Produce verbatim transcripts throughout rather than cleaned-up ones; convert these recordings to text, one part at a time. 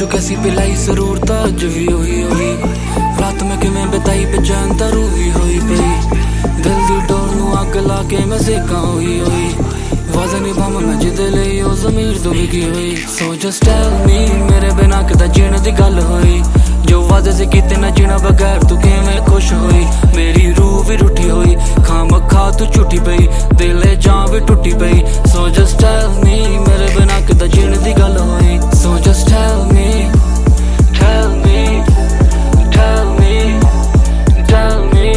चो कैसी पिलाई जरूरत अज भी हुई हुई रात में किवें बिताई बेचैन तारू भी हुई पई दिल दी डोर नू अग ला के मैं सेका हुई हुई वजन बम मैं जिदे लई ओ ज़मीर दुबकी हुई सो जस्ट टेल मी मेरे बिना किदा जीने दी गल हुई जो वादे से किते ना जीना बगैर तू किवें खुश हुई मेरी रूह भी रूठी हुई खाम खा तू झूठी पई दिले जान भी टूटी पई सो जस्ट टेल मी मेरे बिना किदा जीने दी गल हुई सो just tell me tell me tell me tell me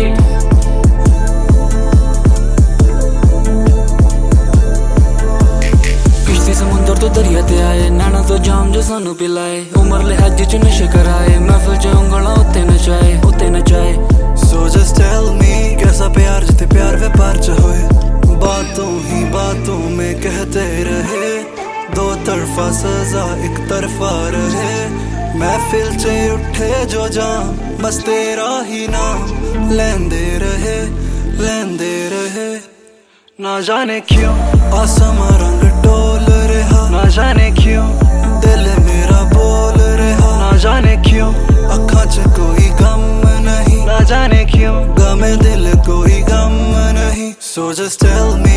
किश्ती समुंदर तो दरिया ते आए नैना तो जाम जो सानू पिलाए उमर लिहाज च नशे कराए महफिल च उंगला उत्ते नचाए उत्ते नचाए सो जस्ट टेल मी कैसा प्यार जिते प्यार व्यापार च होए बातों ही बातों में कहते रहे दो तरफा सजा एक तरफा रहे महफिल च उठे जो जाम बस तेरा ही नाम लेंदे रहे लेंदे रहे ना जाने क्यों आसमां रंग डोल रहा ना जाने क्यों दिल मेरा बोल रहा ना जाने क्यों अखां च कोई गम नहीं ना जाने क्यों गम दिल कोई गम नहीं सो जस्ट टेल मी